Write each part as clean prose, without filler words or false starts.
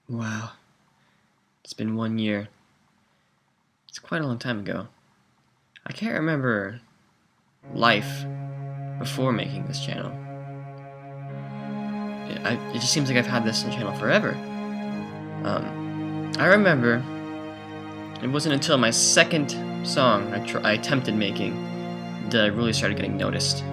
Wow, it's been 1 year. It's quite a long time ago. I can't remember life before making this channel. It just seems like I've had this channel forever. I remember it wasn't until my second song I attempted making that I really started getting noticed.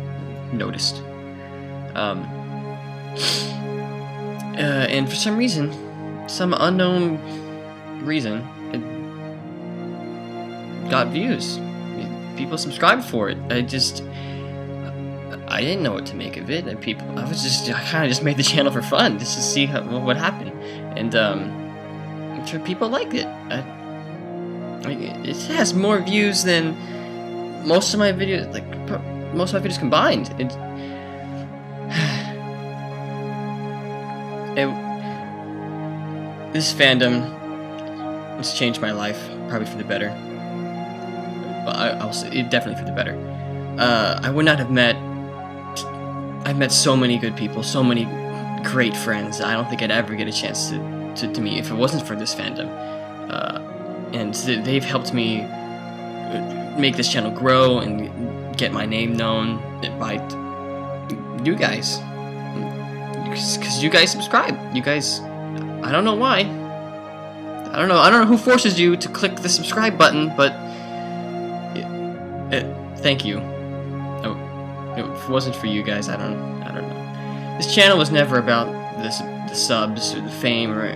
And for some reason, some unknown reason, it got views. People subscribed for it. I didn't know what to make of it. And I kind of just made the channel for fun, just to see what happened. And I'm sure people liked it. It has more views than most of my videos, combined. This fandom has changed my life, probably for the better. But I'll say it definitely for the better. I would not have met. I've met so many good people, so many great friends. I don't think I'd ever get a chance to meet if it wasn't for this fandom. And they've helped me make this channel grow and get my name known by you guys. Because you guys subscribe. You guys, I don't know why. I don't know who forces you to click the subscribe button, but thank you. Oh, if it wasn't for you guys, I don't know. This channel was never about the subs or the fame or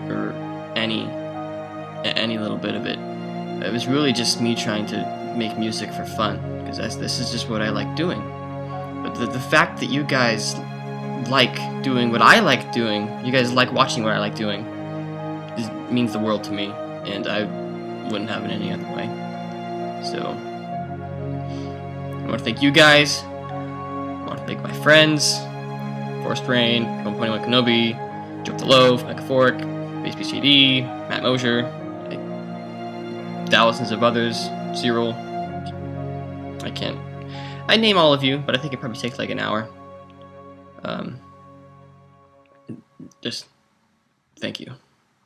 any little bit of it. It was really just me trying to make music for fun, because this is just what I like doing. But the fact that you guys like doing what I like doing, you guys like watching what I like doing, means the world to me, and I wouldn't have it any other way. So I want to thank you guys. I want to thank my friends, Forced Rain, 1.1 Kenobi, Joke the Loaf, Mechaforic, BaseBeastJD, Matt Mosier, thousands of others, Cyril. I'd name all of you, but I think it'd probably take like an hour. Just thank you.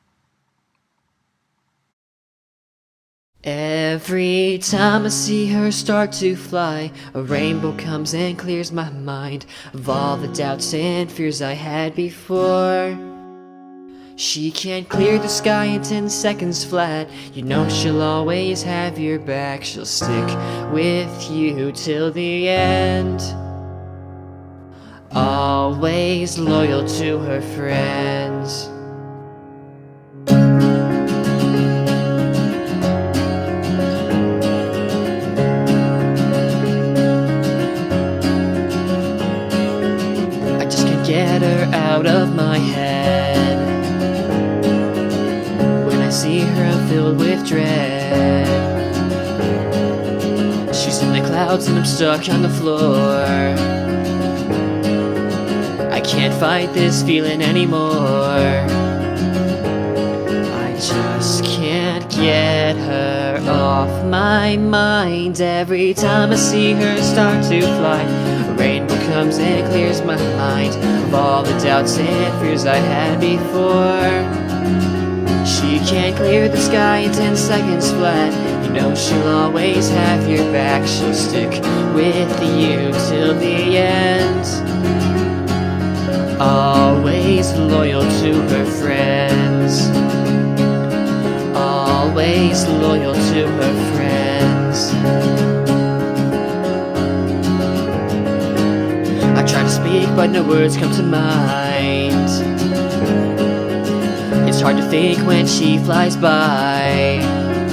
Every time I see her start to fly, a rainbow comes and clears my mind of all the doubts and fears I had before. She can't clear the sky in 10 seconds flat. You know she'll always have your back. She'll stick with you till the end. Always loyal to her friends. I just can't get her out of my head. When I see her, I'm filled with dread. She's in the clouds and I'm stuck on the floor. I can't fight this feeling anymore. I just can't get her off my mind. Every time I see her start to fly, a rainbow comes and clears my mind of all the doubts and fears I had before. She can't clear the sky in 10 seconds flat. You know she'll always have your back. She'll stick with you till the end. Always loyal to her friends. Always loyal to her friends. I try to speak but no words come to mind. It's hard to think when she flies by.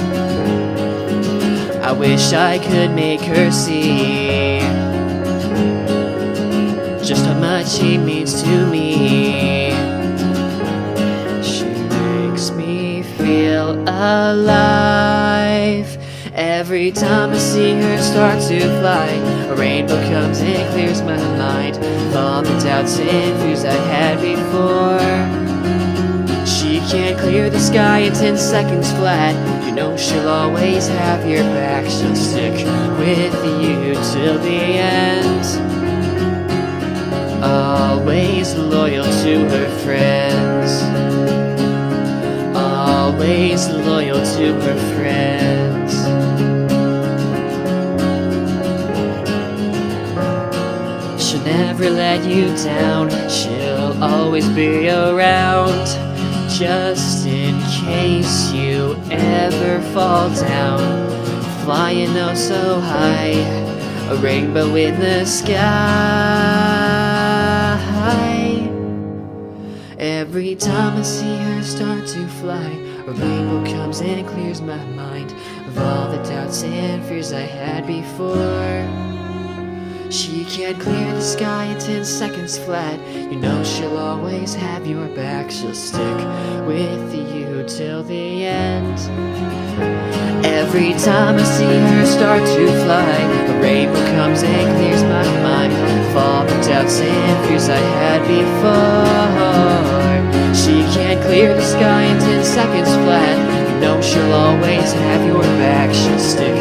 I wish I could make her see just how much she means to me. She makes me feel alive. Every time I see her start to fly, a rainbow comes and clears my mind of all the doubts and fears I had before. She can't clear the sky in 10 seconds flat. You know she'll always have your back. She'll stick with you till the end. Always loyal to her friends. always loyal to her friends. She'll never let you down, she'll always be around, just in case you ever fall down. Flying oh so high, a rainbow in the sky. Every time I see her start to fly, a rainbow comes and clears my mind of all the doubts and fears I had before. She can't clear the sky in 10 seconds flat. You know she'll always have your back. She'll stick with you till the end. Every time I see her start to fly, a rainbow comes and clears my mind of all the doubts and fears I had before. She can't clear the sky in 10 seconds flat. You know she'll always have your back. She'll stick